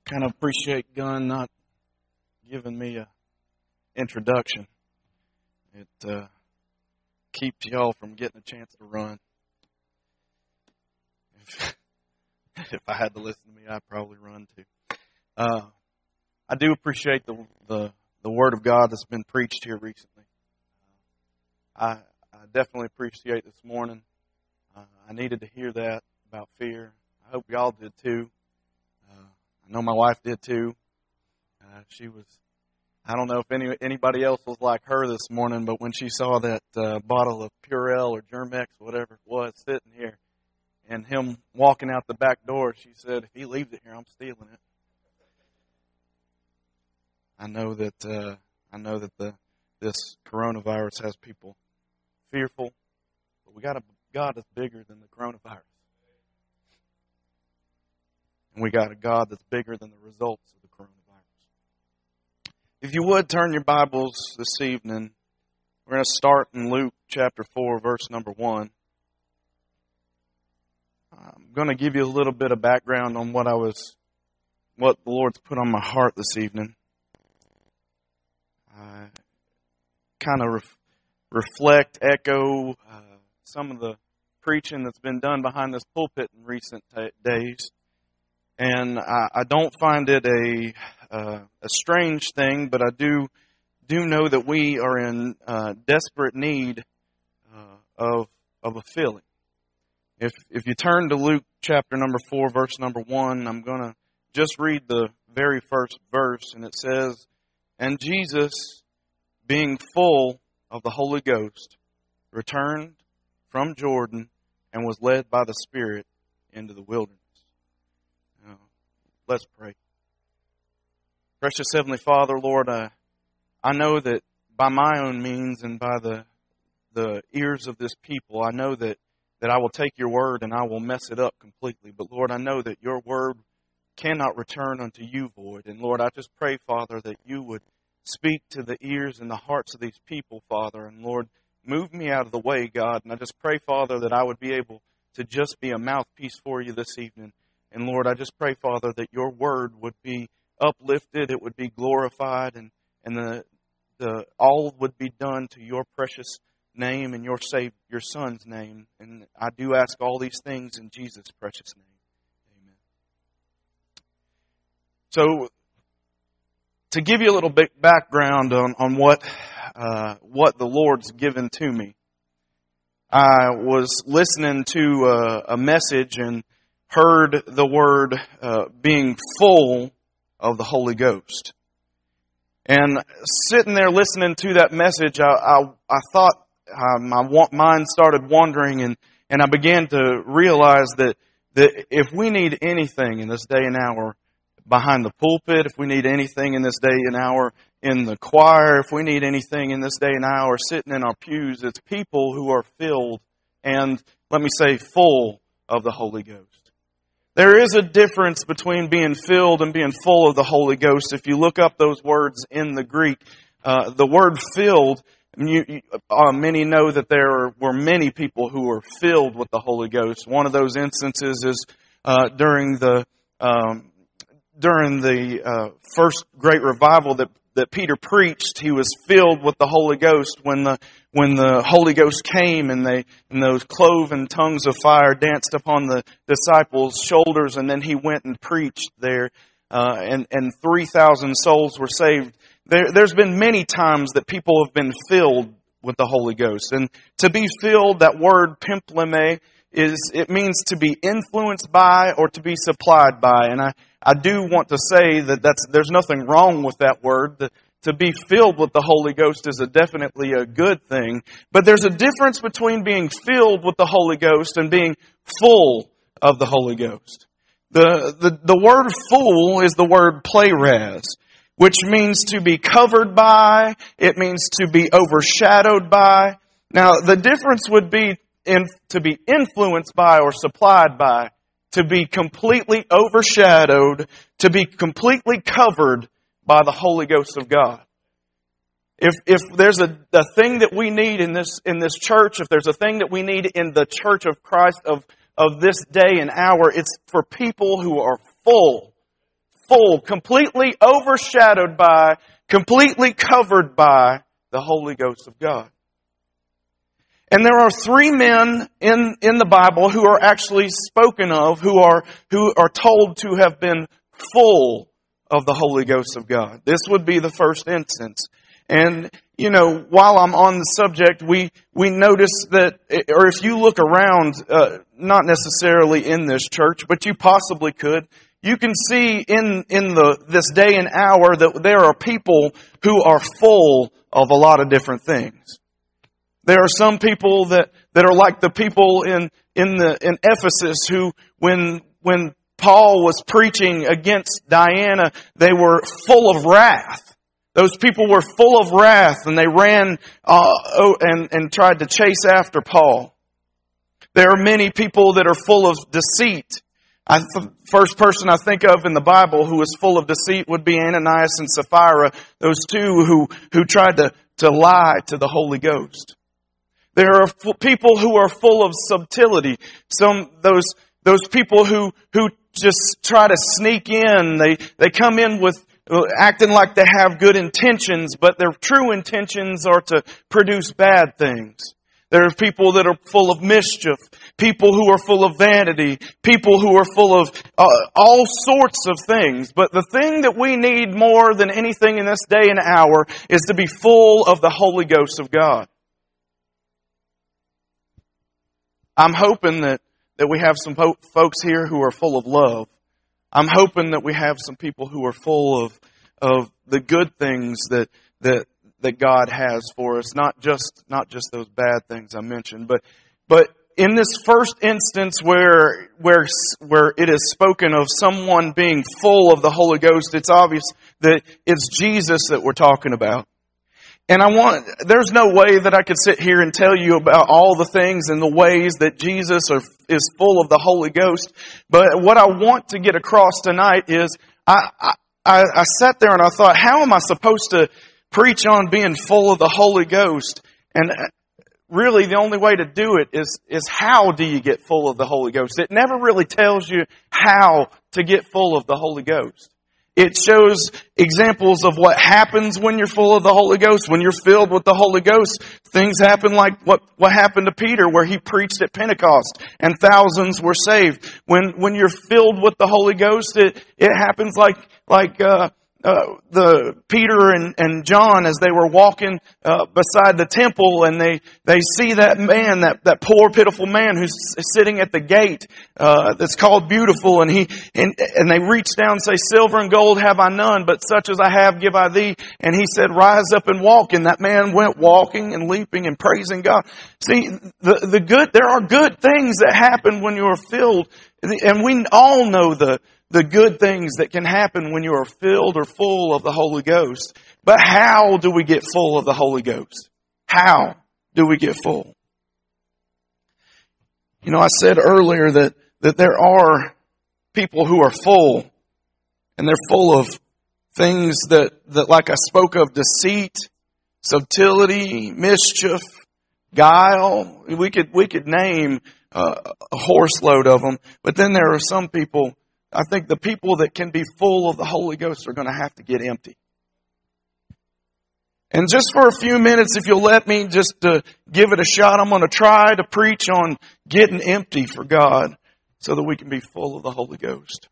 kind of appreciate Gunn not giving me a introduction. It keeps y'all from getting a chance to run. If I had to listen to me, I'd probably run too. I do appreciate the Word of God that's been preached here recently. I definitely appreciate this morning. I needed to hear that about fear. I hope y'all did too. I know my wife did too. She was, I don't know if anybody else was like her this morning, but when she saw that bottle of Purell or Germex, whatever it was, sitting here, and him walking out the back door, she said, "If he leaves it here, I'm stealing it." I know that this coronavirus has people fearful, but we got a God that's bigger than the coronavirus. And we got a God that's bigger than the results of the coronavirus. If you would, turn your Bibles this evening. We're going to start in Luke chapter 4, verse number 1. I'm going to give you a little bit of background on what the Lord's put on my heart this evening. I kind of reflect, echo some of the preaching that's been done behind this pulpit in recent days. And I don't find it a strange thing, but I do know that we are in desperate need of a filling. If you turn to Luke chapter number 4, verse number 1, I'm going to just read the very first verse, and it says, "And Jesus, being full of the Holy Ghost, returned from Jordan and was led by the Spirit into the wilderness." Let's pray. Precious Heavenly Father, Lord, I know that by my own means and by the ears of this people, I know that I will take your word and I will mess it up completely. But Lord, I know that your word cannot return unto you void. And Lord, I just pray, Father, that you would speak to the ears and the hearts of these people, Father. And Lord, move me out of the way, God. And I just pray, Father, that I would be able to just be a mouthpiece for you this evening. And Lord, I just pray, Father, that your word would be uplifted, it would be glorified, and the all would be done to your precious name and your Son's name. And I do ask all these things in Jesus' precious name. Amen. So, to give you a little bit background on what the Lord's given to me, I was listening to a message and heard the word being full of the Holy Ghost. And sitting there listening to that message, I thought my mind started wandering, and I began to realize that if we need anything in this day and hour behind the pulpit, if we need anything in this day and hour in the choir, if we need anything in this day and hour sitting in our pews, it's people who are filled and, let me say, full of the Holy Ghost. There is a difference between being filled and being full of the Holy Ghost. If you look up those words in the Greek, the word filled, many know that there were many people who were filled with the Holy Ghost. One of those instances is during the first great revival that Peter preached. He was filled with the Holy Ghost when the Holy Ghost came and those cloven tongues of fire danced upon the disciples' shoulders, and then he went and preached there, and 3,000 souls were saved. There's been many times that people have been filled with the Holy Ghost, and to be filled, that word pimpleme, it means to be influenced by or to be supplied by, and I do want to say that there's nothing wrong with that word. To be filled with the Holy Ghost is definitely a good thing. But there's a difference between being filled with the Holy Ghost and being full of the Holy Ghost. The word full is the word pleras, which means to be covered by. It means to be overshadowed by. Now, the difference would be to be influenced by or supplied by, to be completely overshadowed, to be completely covered by the Holy Ghost of God. If there's a thing that we need in this church, if there's a thing that we need in the church of Christ of this day and hour, it's for people who are full full, completely overshadowed by, completely covered by the Holy Ghost of God. And there are three men in the Bible who are actually spoken of, who are told to have been full of the Holy Ghost of God. This would be the first instance. And, while I'm on the subject, we notice that, or if you look around, not necessarily in this church, but you possibly could, you can see in this day and hour that there are people who are full of a lot of different things. There are some people that are like the people in Ephesus who, when Paul was preaching against Diana, they were full of wrath. Those people were full of wrath, and they ran and tried to chase after Paul. There are many people that are full of deceit. The first person I think of in the Bible who was full of deceit would be Ananias and Sapphira, those two who tried to lie to the Holy Ghost. There are people who are full of subtlety. Those people who just try to sneak in. They come in with acting like they have good intentions, but their true intentions are to produce bad things. There are people that are full of mischief, people who are full of vanity, people who are full of all sorts of things. But the thing that we need more than anything in this day and hour is to be full of the Holy Ghost of God. I'm hoping that we have some folks here who are full of love. I'm hoping that we have some people who are full of the good things that God has for us, not just those bad things I mentioned, but in this first instance where it is spoken of someone being full of the Holy Ghost, it's obvious that it's Jesus that we're talking about. And there's no way that I could sit here and tell you about all the things and the ways that Jesus is full of the Holy Ghost. But what I want to get across tonight is I sat there and I thought, how am I supposed to preach on being full of the Holy Ghost? And really the only way to do it is how do you get full of the Holy Ghost? It never really tells you how to get full of the Holy Ghost. It shows examples of what happens when you're full of the Holy Ghost. When you're filled with the Holy Ghost, things happen like what happened to Peter, where he preached at Pentecost and thousands were saved. When you're filled with the Holy Ghost, it happens like the Peter and John as they were walking beside the temple, and they see that man, that poor pitiful man who's sitting at the gate that's called Beautiful, and they reach down and say, silver and gold have I none, but such as I have give I thee. And he said, rise up and walk. And that man went walking and leaping and praising God. See, there are good things that happen when you are filled, and we all know the good things that can happen when you are filled or full of the Holy Ghost. But how do we get full of the Holy Ghost? How do we get full? I said earlier that there are people who are full, and they're full of things that like I spoke of, deceit, subtlety, mischief, guile. We could name a horse load of them. But then there are some people, I think the people that can be full of the Holy Ghost are going to have to get empty. And just for a few minutes, if you'll let me just to give it a shot, I'm going to try to preach on getting empty for God so that we can be full of the Holy Ghost.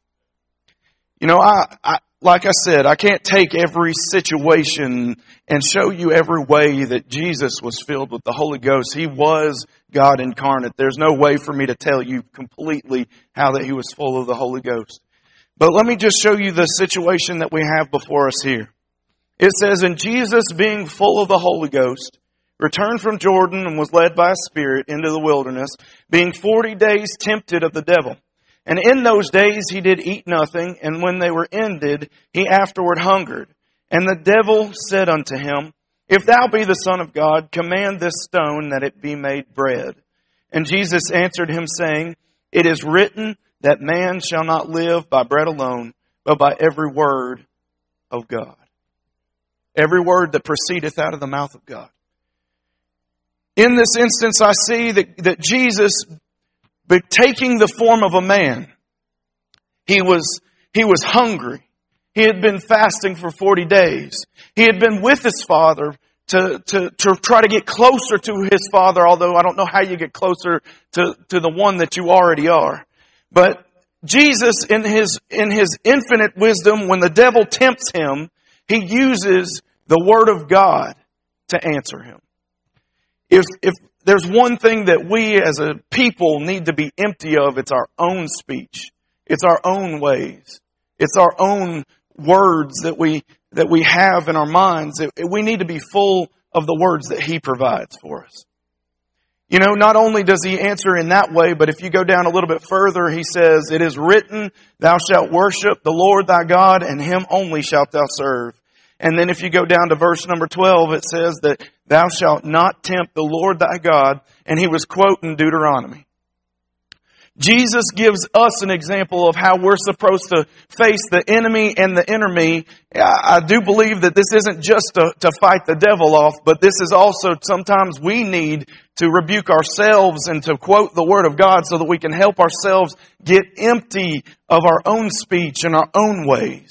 I like I said, I can't take every situation and show you every way that Jesus was filled with the Holy Ghost. He was God incarnate. There's no way for me to tell you completely how that He was full of the Holy Ghost. But let me just show you the situation that we have before us here. It says, and Jesus, being full of the Holy Ghost, returned from Jordan and was led by a Spirit into the wilderness, being 40 days tempted of the devil. And in those days he did eat nothing, and when they were ended, he afterward hungered. And the devil said unto him, if thou be the Son of God, command this stone that it be made bread. And Jesus answered him, saying, it is written that man shall not live by bread alone, but by every word of God. Every word that proceedeth out of the mouth of God. In this instance, I see that Jesus, but taking the form of a man, he was hungry. He had been fasting for 40 days. He had been with his father to try to get closer to his father, although I don't know how you get closer to the one that you already are. But Jesus, in his infinite wisdom, when the devil tempts him, he uses the Word of God to answer him. If there's one thing that we as a people need to be empty of, it's our own speech. It's our own ways. It's our own words that we have in our minds. We need to be full of the words that He provides for us. You know, not only does He answer in that way, but if you go down a little bit further, He says, "It is written, thou shalt worship the Lord thy God, and Him only shalt thou serve." And then if you go down to verse number 12, it says that thou shalt not tempt the Lord thy God. And he was quoting Deuteronomy. Jesus gives us an example of how we're supposed to face the enemy and the inner me. I do believe that this isn't just to fight the devil off, but this is also sometimes we need to rebuke ourselves and to quote the Word of God so that we can help ourselves get empty of our own speech and our own ways.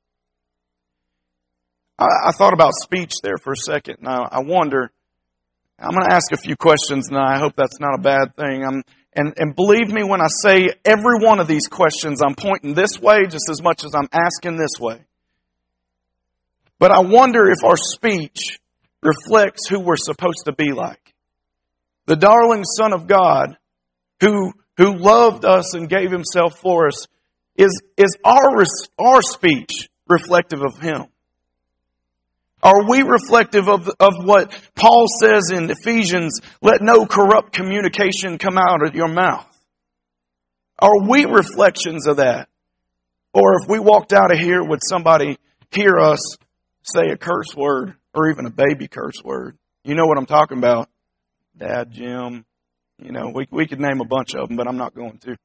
I thought about speech there for a second. Now, I wonder, I'm going to ask a few questions now. I hope that's not a bad thing. And believe me when I say every one of these questions, I'm pointing this way just as much as I'm asking this way. But I wonder if our speech reflects who we're supposed to be like. The darling Son of God, who loved us and gave Himself for us, is our speech reflective of Him? Are we reflective of what Paul says in Ephesians, let no corrupt communication come out of your mouth? Are we reflections of that? Or if we walked out of here, would somebody hear us say a curse word or even a baby curse word? You know what I'm talking about. Dad, Jim, you know, we could name a bunch of them, but I'm not going to.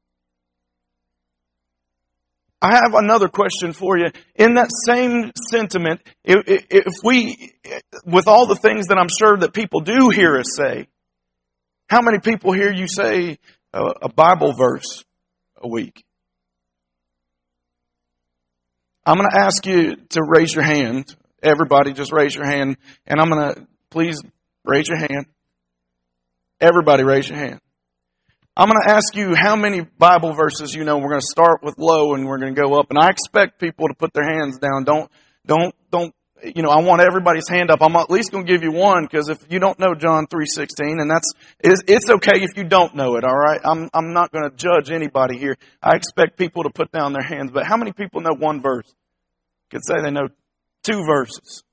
I have another question for you. In that same sentiment, if we, with all the things that I'm sure that people do hear us say, how many people hear you say a Bible verse a week? I'm going to ask you to raise your hand. Everybody just raise your hand. And I'm going to, please raise your hand. Everybody raise your hand. I'm going to ask you how many Bible verses you know. We're going to start with low and we're going to go up. And I expect people to put their hands down. Don't, you know, I want everybody's hand up. I'm at least going to give you one, because if you don't know John 3:16, and it's okay if you don't know it, all right? I'm not going to judge anybody here. I expect people to put down their hands. But how many people know one verse? Could say they know 2 verses,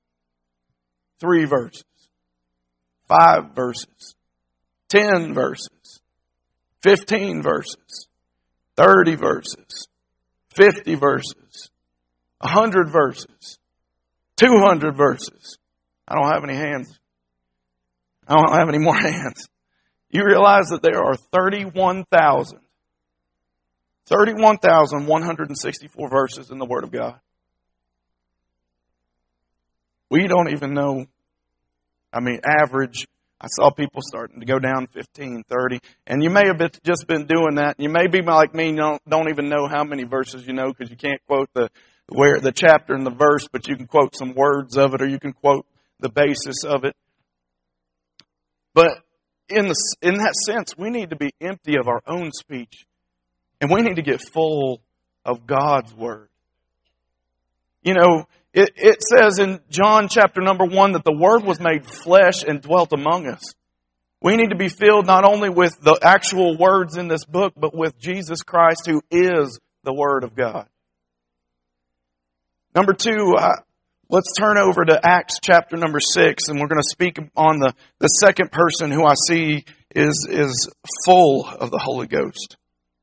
3 verses, 5 verses, 10 verses. 15 verses, 30 verses, 50 verses, 100 verses, 200 verses. I don't have any hands. I don't have any more hands. You realize that there are 31,164 verses in the Word of God. We don't even know, average. I saw people starting to go down 15, 30, and you may have just been doing that. You may be like me, don't even know how many verses you know, because you can't quote the chapter and the verse, but you can quote some words of it, or you can quote the basis of it. But in that sense, we need to be empty of our own speech, and we need to get full of God's Word. You know, it says in John chapter number 1 that the Word was made flesh and dwelt among us. We need to be filled not only with the actual words in this book, but with Jesus Christ, who is the Word of God. Number 2, let's turn over to Acts chapter number 6, and we're going to speak on the second person who I see is full of the Holy Ghost.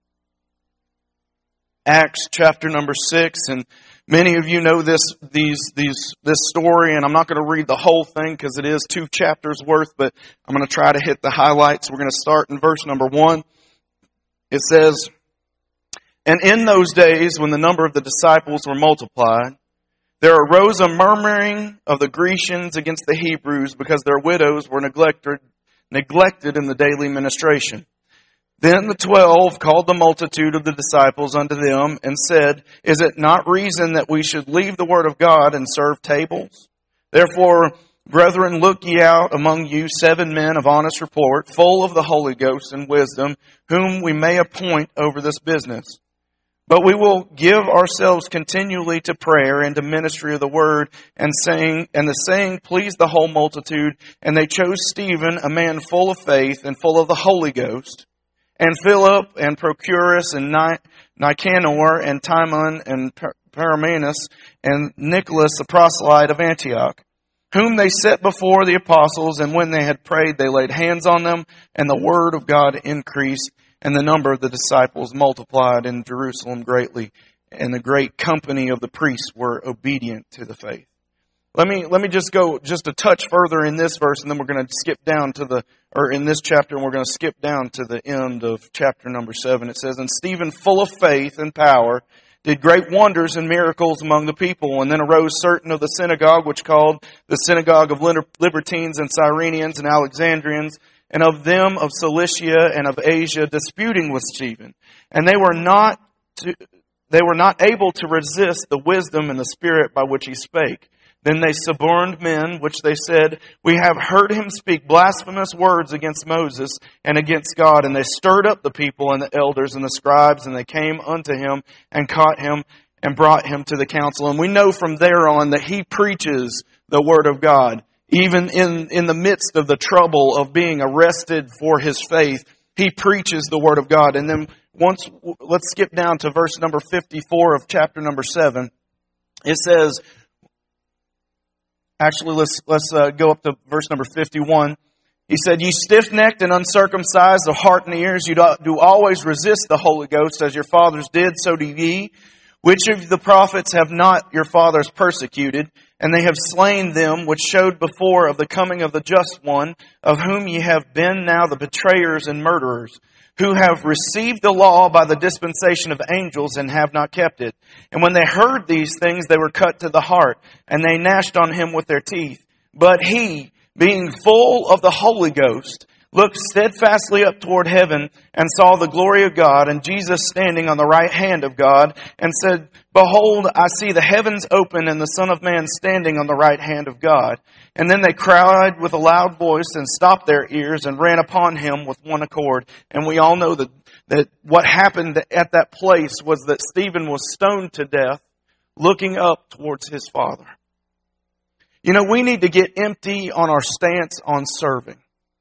Acts chapter number 6, and many of you know this story, and I'm not going to read the whole thing because it is 2 chapters worth, but I'm going to try to hit the highlights. We're going to start in verse number 1. It says, "And in those days, when the number of the disciples were multiplied, there arose a murmuring of the Grecians against the Hebrews, because their widows were neglected in the daily ministration. Then the 12 called the multitude of the disciples unto them and said, Is it not reason that we should leave the word of God and serve tables? Therefore, brethren, look ye out among you 7 men of honest report, full of the Holy Ghost and wisdom, whom we may appoint over this business. But we will give ourselves continually to prayer and to ministry of the word, and the saying pleased the whole multitude. And they chose Stephen, a man full of faith and full of the Holy Ghost, and Philip and Prochorus and Nicanor and Timon and Paramenus and Nicholas, the proselyte of Antioch, whom they set before the apostles. And when they had prayed, they laid hands on them, and the word of God increased, and the number of the disciples multiplied in Jerusalem greatly, and the great company of the priests were obedient to the faith. Let me just go just a touch further in this verse, and then we're going to skip down to in this chapter, and we're going to skip down to the end of chapter number 7. It says, And Stephen, full of faith and power, did great wonders and miracles among the people. And then arose certain of the synagogue, which called the synagogue of Libertines and Cyrenians and Alexandrians, and of them of Cilicia and of Asia, disputing with Stephen. And they were not able to resist the wisdom and the spirit by which he spake. Then they suborned men, which they said, We have heard him speak blasphemous words against Moses and against God. And they stirred up the people and the elders and the scribes, and they came unto him and caught him and brought him to the council. And we know from there on that he preaches the word of God. Even in the midst of the trouble of being arrested for his faith, he preaches the word of God. And then let's skip down to verse number 54 of chapter number 7. It says, actually, let's go up to verse number 51. He said, Ye stiff-necked and uncircumcised of heart and ears, you do always resist the Holy Ghost, as your fathers did, so do ye. Which of the prophets have not your fathers persecuted? And they have slain them which showed before of the coming of the just one, of whom ye have been now the betrayers and murderers, who have received the law by the dispensation of angels and have not kept it. And when they heard these things, they were cut to the heart, and they gnashed on him with their teeth. But he, being full of the Holy Ghost, looked steadfastly up toward heaven and saw the glory of God and Jesus standing on the right hand of God, and said, Behold, I see the heavens open and the Son of Man standing on the right hand of God. And then they cried with a loud voice and stopped their ears and ran upon him with one accord. And we all know that what happened at that place was that Stephen was stoned to death, looking up towards his Father. You know, we need to get empty on our stance on serving.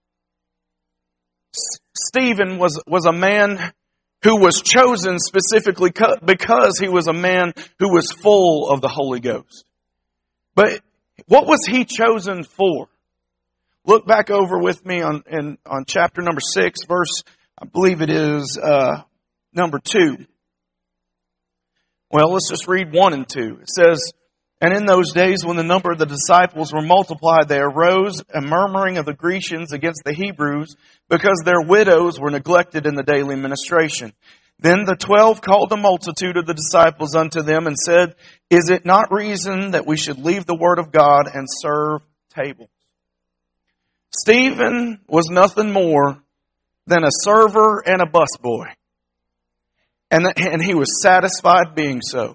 Stephen was a man who was chosen specifically because he was a man who was full of the Holy Ghost. But what was he chosen for? Look back over with me on chapter number 6, verse, I believe it is number 2. Well, let's just read 1 and 2. It says, And in those days when the number of the disciples were multiplied, there arose a murmuring of the Grecians against the Hebrews, because their widows were neglected in the daily ministration. Then the 12 called the multitude of the disciples unto them and said, Is it not reason that we should leave the word of God and serve tables? Stephen was nothing more than a server and a busboy. And he was satisfied being so.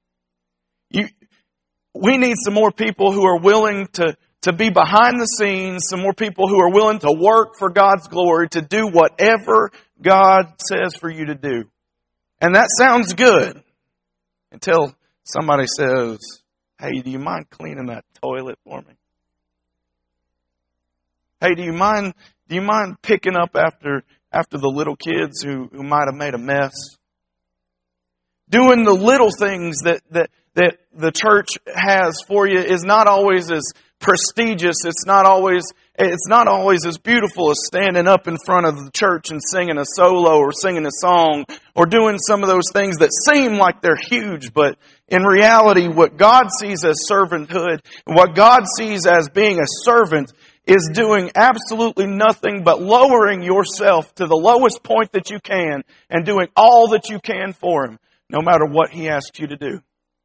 We need some more people who are willing to be behind the scenes, some more people who are willing to work for God's glory, to do whatever God says for you to do. And that sounds good until somebody says, Hey, do you mind cleaning that toilet for me? Hey, do you mind picking up after the little kids who might have made a mess? Doing the little things that the church has for you is not always as prestigious. It's not always as beautiful as standing up in front of the church and singing a solo or singing a song or doing some of those things that seem like they're huge. But in reality, what God sees as servanthood and what God sees as being a servant is doing absolutely nothing but lowering yourself to the lowest point that you can and doing all that you can for Him, no matter what He asks you to do.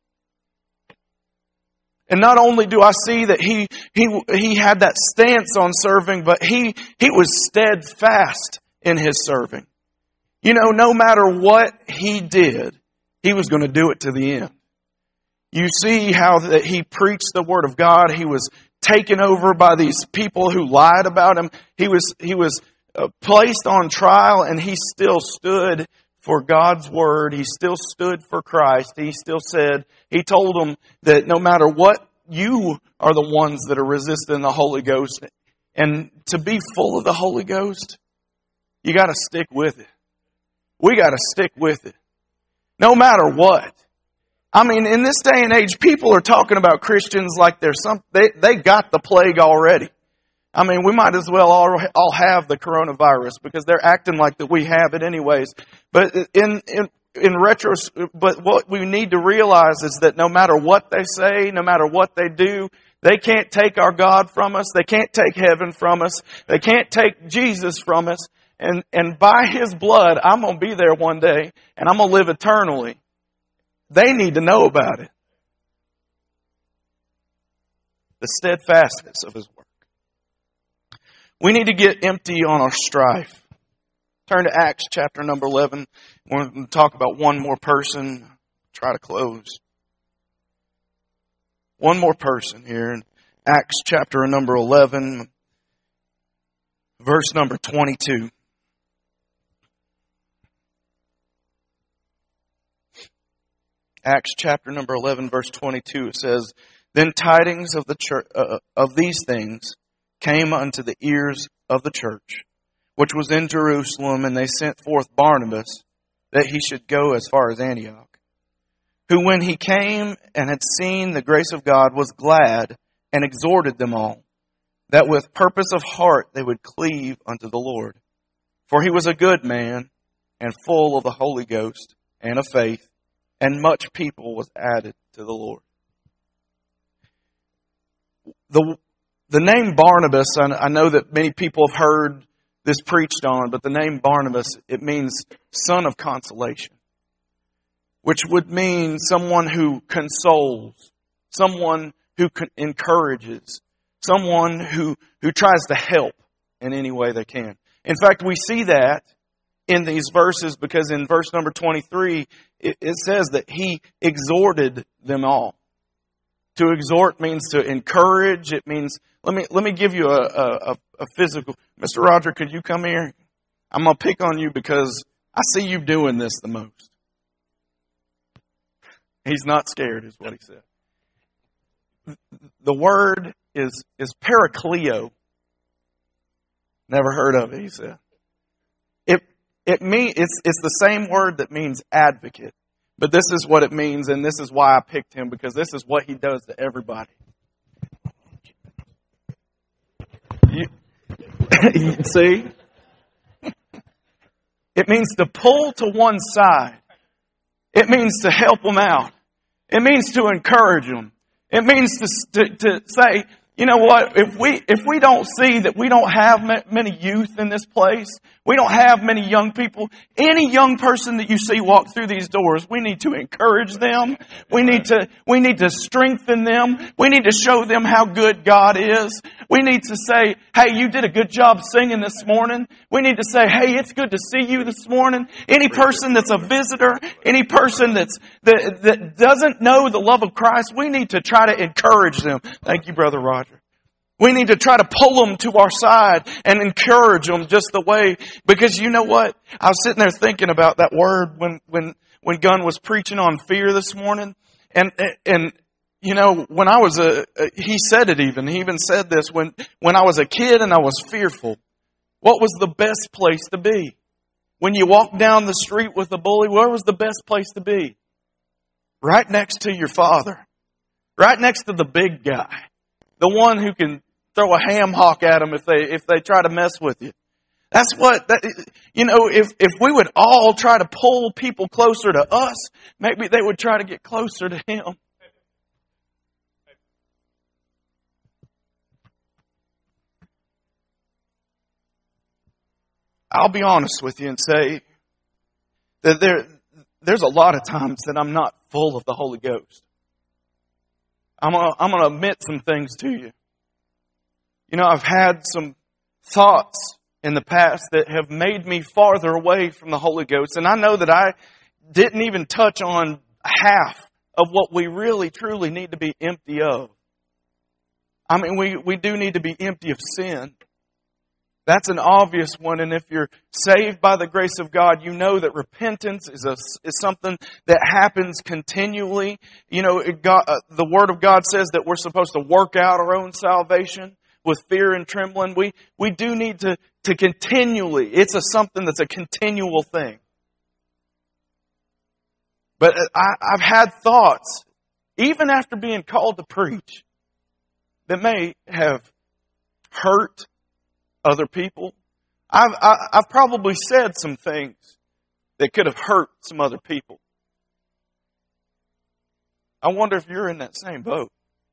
And not only do I see that he had that stance on serving, but he was steadfast in his serving. You know, no matter what he did, he was going to do it to the end. You see how that he preached the Word of God. He was taken over by these people who lied about him. He was placed on trial, and he still stood for God's Word. He still stood for Christ. He still said, he told them that no matter what, you are the ones that are resisting the Holy Ghost. And to be full of the Holy Ghost, you got to stick with it. We got to stick with it. No matter what. I mean, in this day and age, people are talking about Christians like they got the plague already. I mean, we might as well all have the coronavirus because they're acting like that we have it anyways. But but what we need to realize is that no matter what they say, no matter what they do, they can't take our God from us. They can't take heaven from us. They can't take Jesus from us. And by His blood, I'm going to be there one day and I'm going to live eternally. They need to know about it. The steadfastness of His work. We need to get empty on our strife. Turn to Acts chapter number 11. We're going to talk about one more person. Try to close. One more person here in Acts chapter number 11, verse number 22. Acts chapter number 11, verse 22, it says, Then tidings of the church, of these things came unto the ears of the church, which was in Jerusalem, and they sent forth Barnabas, that he should go as far as Antioch. Who when he came and had seen the grace of God was glad, and exhorted them all, that with purpose of heart they would cleave unto the Lord. For he was a good man, and full of the Holy Ghost, and of faith, and much people was added to the Lord. The name Barnabas, I know that many people have heard this preached on, but the name Barnabas, it means son of consolation, which would mean someone who consoles, someone who encourages, someone who tries to help in any way they can. In fact, we see that in these verses because in verse number 23, it says that he exhorted them all. To exhort means to encourage. It means, let me give you a physical. Mr. Roger, could you come here? I'm going to pick on you because I see you doing this the most. He's not scared is what he said. The word is parakleo. Never heard of it, he said. It's the same word that means advocate. But this is what it means, and this is why I picked him, because this is what he does to everybody. You see? It means to pull to one side. It means to help them out. It means to encourage them. It means to say, you know what, if we don't see that we don't have many youth in this place, we don't have many young people, any young person that you see walk through these doors, we need to encourage them. We need to strengthen them. We need to show them how good God is. We need to say, hey, you did a good job singing this morning. We need to say, hey, it's good to see you this morning. Any person that's a visitor, any person that doesn't know the love of Christ, we need to try to encourage them. Thank you, Brother Roger. We need to try to pull them to our side and encourage them just the way, because you know what? I was sitting there thinking about that word when Gunn was preaching on fear this morning. And you know, when I was he said it even, he even said this, when I was a kid and I was fearful, what was the best place to be? When you walk down the street with a bully, where was the best place to be? Right next to your father. Right next to the big guy. The one who can throw a ham hock at them if they try to mess with you. That's what, you know, if we would all try to pull people closer to us, maybe they would try to get closer to Him. I'll be honest with you and say that there's a lot of times that I'm not full of the Holy Ghost. I'm going to admit some things to you. You know, I've had some thoughts in the past that have made me farther away from the Holy Ghost. And I know that I didn't even touch on half of what we really, truly need to be empty of. I mean, we do need to be empty of sin. That's an obvious one. And if you're saved by the grace of God, you know that repentance is something that happens continually. You know, the Word of God says that we're supposed to work out our own salvation with fear and trembling. We do need to continually, it's something that's a continual thing. But I've had thoughts, even after being called to preach, that may have hurt other people. I've probably said some things that could have hurt some other people. I wonder if you're in that same boat.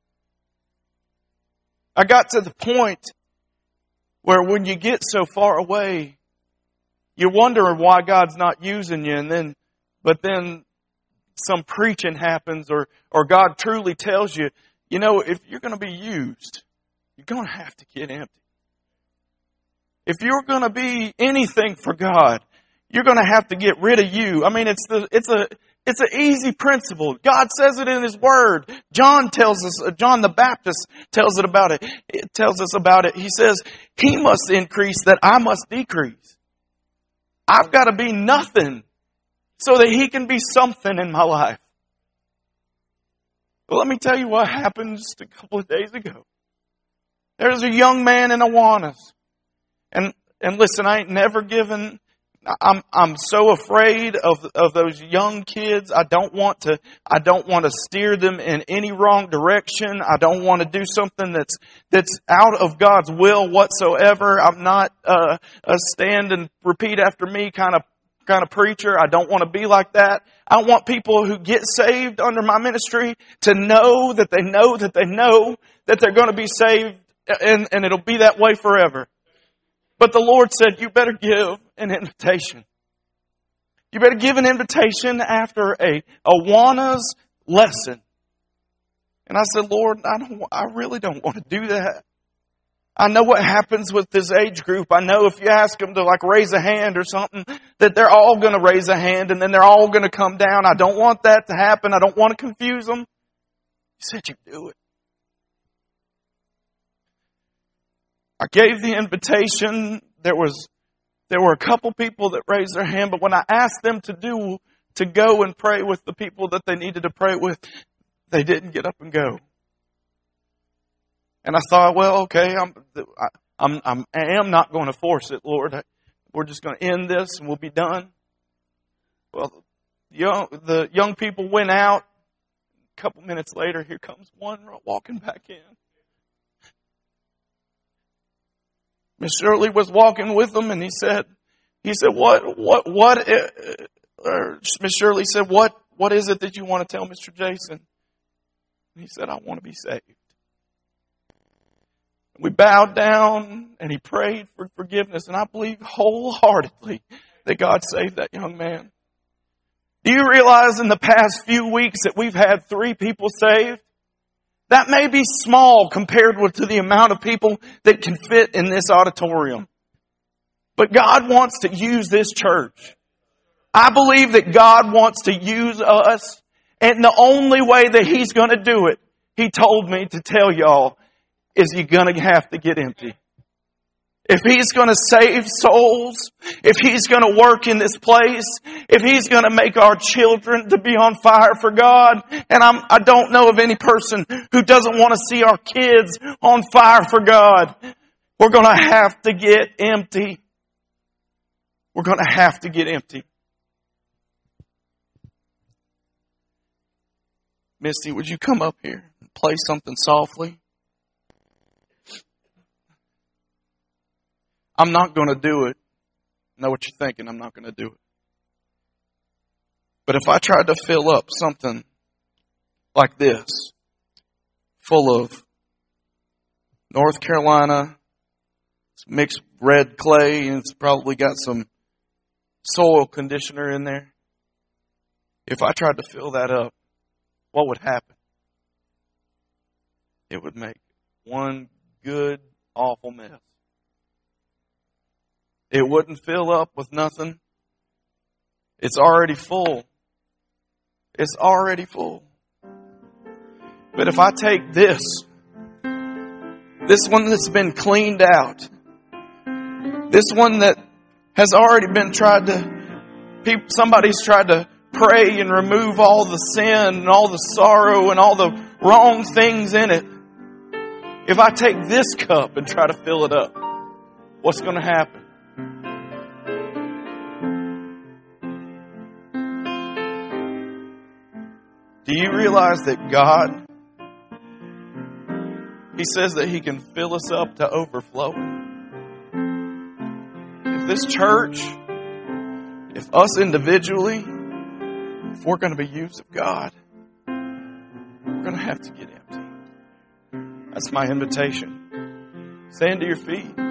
I got to the point where when you get so far away, you're wondering why God's not using you, but then some preaching happens or God truly tells you, you know, if you're going to be used, you're going to have to get empty. If you're going to be anything for God, you're going to have to get rid of you. I mean, it's an easy principle. God says it in His Word. John the Baptist tells us about it. He says, He must increase that I must decrease. I've got to be nothing so that He can be something in my life. Well, let me tell you what happened just a couple of days ago. There's a young man in Awanas. And listen, I ain't never given, I'm so afraid of those young kids. I don't want to steer them in any wrong direction. I don't want to do something that's out of God's will whatsoever. I'm not a stand and repeat after me kind of preacher. I don't want to be like that. I want people who get saved under my ministry to know that they know that they know that they're going to be saved, and it'll be that way forever. But the Lord said, you better give an invitation. You better give an invitation after a Awanas lesson. And I said, Lord, I really don't want to do that. I know what happens with this age group. I know if you ask them to raise a hand or something, that they're all going to raise a hand and then they're all going to come down. I don't want that to happen. I don't want to confuse them. He said, you do it. I gave the invitation. There were a couple people that raised their hand, but when I asked them to go and pray with the people that they needed to pray with, they didn't get up and go. And I thought, well, okay, I am not going to force it, Lord. We're just going to end this and we'll be done. Well, the young people went out. A couple minutes later, here comes one walking back in. Miss Shirley was walking with them, and he said, what, Miss Shirley said, what is it that you want to tell Mr. Jason? And he said, I want to be saved. We bowed down, and he prayed for forgiveness, and I believe wholeheartedly that God saved that young man. Do you realize in the past few weeks that we've had 3 people saved? That may be small compared to the amount of people that can fit in this auditorium. But God wants to use this church. I believe that God wants to use us. And the only way that He's going to do it, He told me to tell y'all, is you're going to have to get empty. If He's going to save souls, if He's going to work in this place, if He's going to make our children to be on fire for God, and I don't know of any person who doesn't want to see our kids on fire for God, we're going to have to get empty. We're going to have to get empty. Misty, would you come up here and play something softly? I'm not going to do it. I know what you're thinking. I'm not going to do it. But if I tried to fill up something like this, full of North Carolina, it's mixed red clay, and it's probably got some soil conditioner in there. If I tried to fill that up, what would happen? It would make one good, awful mess. it wouldn't fill up with nothing. It's already full. It's already full. But if I take this one that's been cleaned out, this one that has already been somebody's tried to pray and remove all the sin and all the sorrow and all the wrong things in it. If I take this cup and try to fill it up, what's going to happen? Do you realize that God, He says that He can fill us up to overflowing? If this church, if us individually, if we're going to be used of God, we're going to have to get empty. That's my invitation. Stand to your feet.